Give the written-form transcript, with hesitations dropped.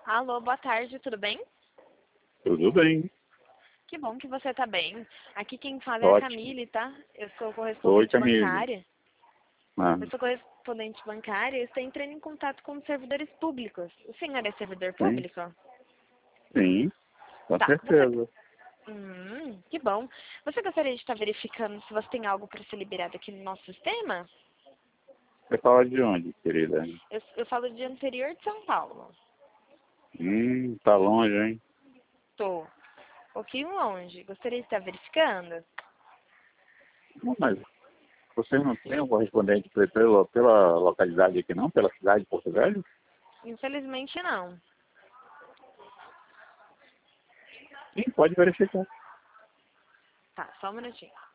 Alô, boa tarde, tudo bem? Tudo bem. Que bom que você tá bem. Aqui quem fala é a Ótimo. Camille, tá? Eu sou Oi, correspondente Camille. bancária. Ah, Eu sou correspondente bancária e estou entrando em contato com os servidores públicos. O senhor é servidor sim, público? sim, com Tá, certeza. que bom. Você gostaria de estar verificando se você tem algo para ser liberado aqui no nosso sistema? Você fala de onde, querida? Eu falo de interior de São Paulo. Tá longe, hein? Tô um pouquinho longe. Gostaria de estar verificando? Não, mas você não tem um correspondente pela localidade aqui não? Pela cidade de Porto Velho? Infelizmente não. Sim, pode verificar. Tá, só um minutinho.